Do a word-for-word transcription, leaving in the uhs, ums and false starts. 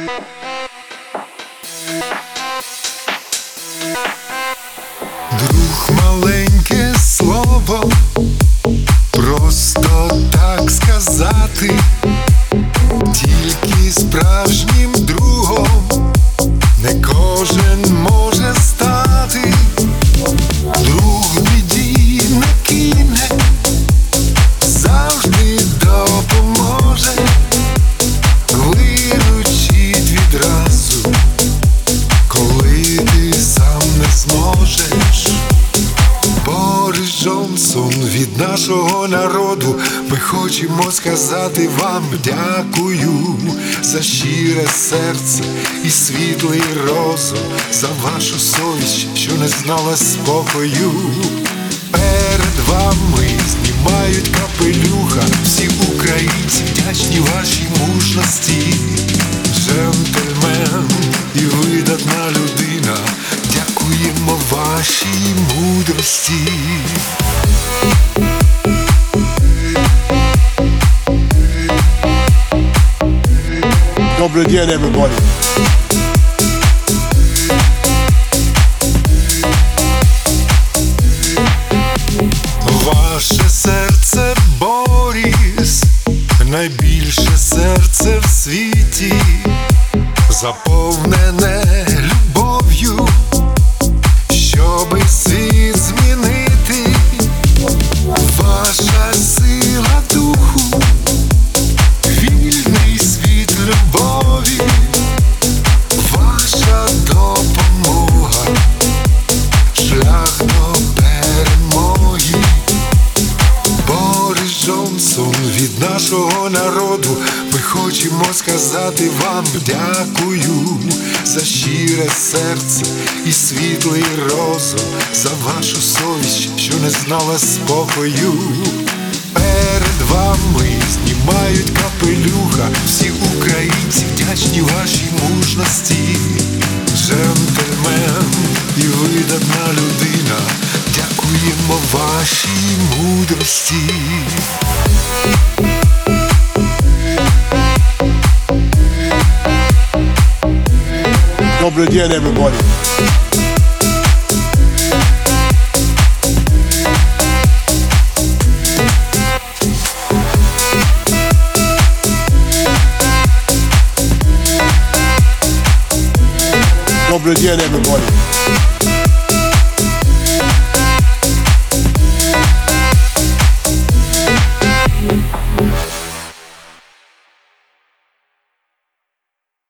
Друг, маленьке слово, просто так сказати, тільки справжнім другом не кожен може стати. Друг в біді не кине, завжди допоможе, виручить відразу, коли ти сам не зможеш. Борис Джонсон від нашого народу, ми хочемо сказати вам дякую за щире серце і світлий розум, за вашу совість, що не знала спокою. Перед вами знімають капелюха всі українці, вдячні вашій мужності. Джентльмен і видатна людина, дякуємо вашій мудрості. Добрый день, everybody. Ваше серце, Борис, найбільше серце в світі, заповнене любов'ю, щоби світ змінити. Ваша сила духу, вільний світ любові, ваша допомога, шлях до перемоги. Борис Джонсон від нашого народу, ми хочемо сказати вам дякую за щире серце і світлий розум, за вашу совість, що не знала спокою. Перед вами знімають капелюха всі українці, вдячні вашій мужності. Джентльмен і видатна людина, дякуємо вашій мудрості. Добрый день, everybody. Добрый день, everybody.